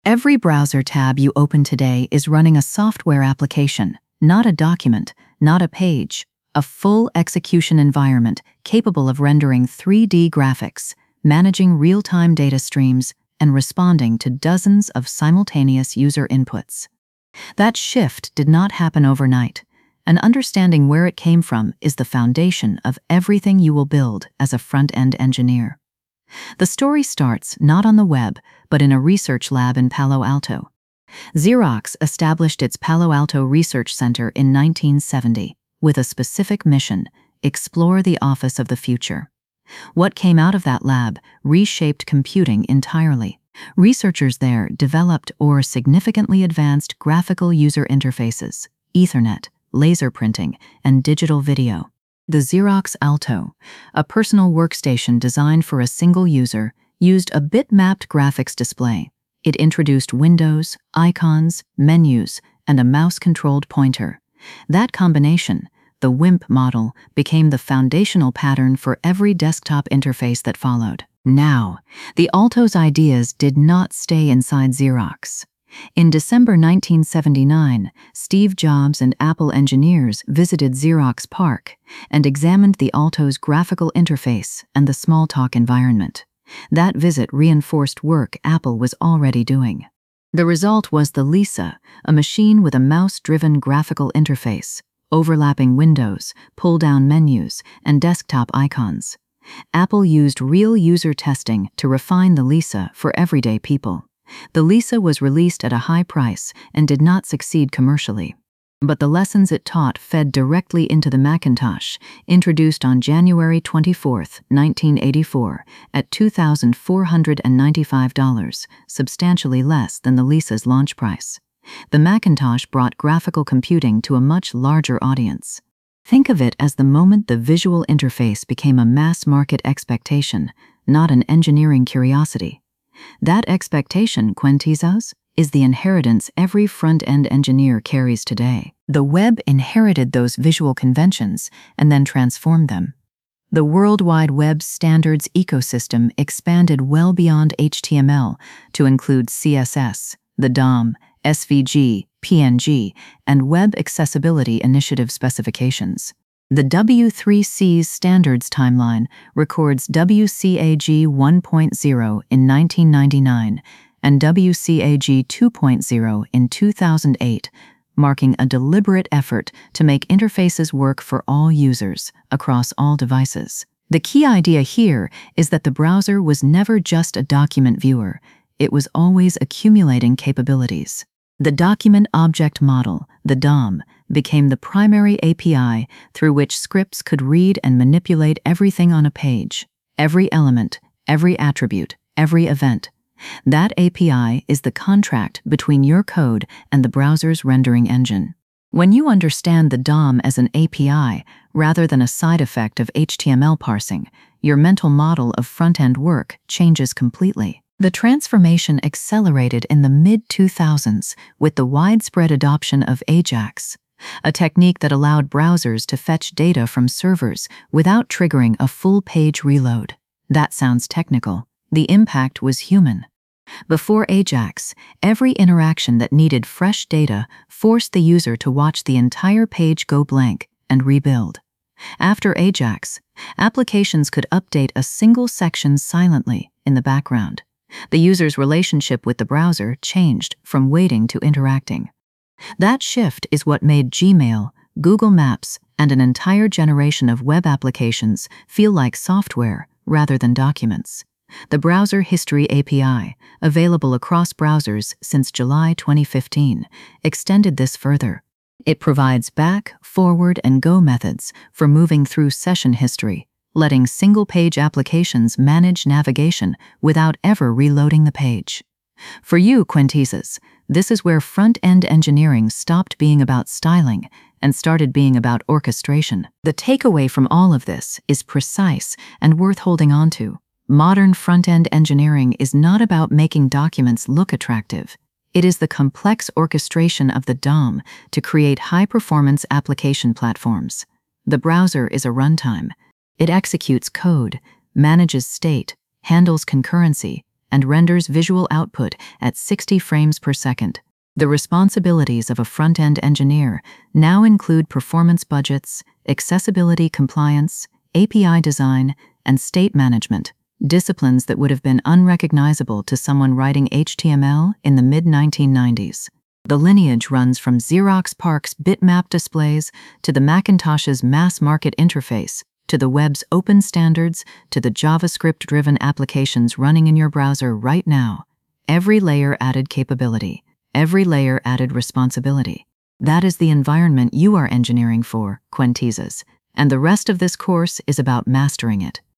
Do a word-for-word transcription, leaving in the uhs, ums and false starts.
Every browser tab you open today is running a software application, not a document, not a page, a full execution environment capable of rendering three D graphics, managing real-time data streams, and responding to dozens of simultaneous user inputs. That shift did not happen overnight, and understanding where it came from is the foundation of everything you will build as a front-end engineer. The story starts not on the web, but in a research lab in Palo Alto. Xerox established its Palo Alto Research Center in nineteen seventy with a specific mission: explore the office of the future. What came out of that lab reshaped computing entirely. Researchers there developed or significantly advanced graphical user interfaces, Ethernet, laser printing, and digital video. The Xerox Alto, a personal workstation designed for a single user, used a bitmapped graphics display. It introduced windows, icons, menus, and a mouse-controlled pointer. That combination, the WIMP model, became the foundational pattern for every desktop interface that followed. Now, the Alto's ideas did not stay inside Xerox. In December nineteen seventy-nine, Steve Jobs and Apple engineers visited Xerox PARC and examined the Alto's graphical interface and the Smalltalk environment. That visit reinforced work Apple was already doing. The result was the Lisa, a machine with a mouse-driven graphical interface, overlapping windows, pull-down menus, and desktop icons. Apple used real user testing to refine the Lisa for everyday people. The Lisa was released at a high price and did not succeed commercially. But the lessons it taught fed directly into the Macintosh, introduced on January twenty-fourth, nineteen eighty-four, at two thousand four hundred ninety-five dollars, substantially less than the Lisa's launch price. The Macintosh brought graphical computing to a much larger audience. Think of it as the moment the visual interface became a mass-market expectation, not an engineering curiosity. That expectation, Quintizos, is the inheritance every front-end engineer carries today. The web inherited those visual conventions and then transformed them. The World Wide Web's standards ecosystem expanded well beyond H T M L to include C S S, the D O M, S V G, P N G, and Web Accessibility Initiative specifications. The W three C's standards timeline records W C A G one point oh in nineteen ninety-nine and W C A G two point oh in two thousand eight, marking a deliberate effort to make interfaces work for all users across all devices. The key idea here is that the browser was never just a document viewer. It was always accumulating capabilities. The Document Object Model, the D O M, became the primary A P I through which scripts could read and manipulate everything on a page, every element, every attribute, every event. That A P I is the contract between your code and the browser's rendering engine. When you understand the D O M as an A P I rather than a side effect of H T M L parsing, your mental model of front-end work changes completely. The transformation accelerated in the mid two thousands with the widespread adoption of AJAX, a technique that allowed browsers to fetch data from servers without triggering a full-page reload. That sounds technical. The impact was human. Before AJAX, every interaction that needed fresh data forced the user to watch the entire page go blank and rebuild. After AJAX, applications could update a single section silently in the background. The user's relationship with the browser changed from waiting to interacting. That shift is what made Gmail, Google Maps, and an entire generation of web applications feel like software rather than documents. The Browser History A P I, available across browsers since July twenty fifteen, extended this further. It provides back, forward, and go methods for moving through session history, letting single-page applications manage navigation without ever reloading the page. For you, Quintizos, this is where front-end engineering stopped being about styling and started being about orchestration. The takeaway from all of this is precise and worth holding on to. Modern front-end engineering is not about making documents look attractive. It is the complex orchestration of the D O M to create high-performance application platforms. The browser is a runtime. It executes code, manages state, handles concurrency, and renders visual output at sixty frames per second. The responsibilities of a front-end engineer now include performance budgets, accessibility compliance, A P I design, and state management, disciplines that would have been unrecognizable to someone writing H T M L in the mid nineteen nineties. The lineage runs from Xerox PARC's bitmap displays to the Macintosh's mass-market interface, to the web's open standards, to the JavaScript-driven applications running in your browser right now. Every layer added capability. Every layer added responsibility. That is the environment you are engineering for, Quintezas, and the rest of this course is about mastering it.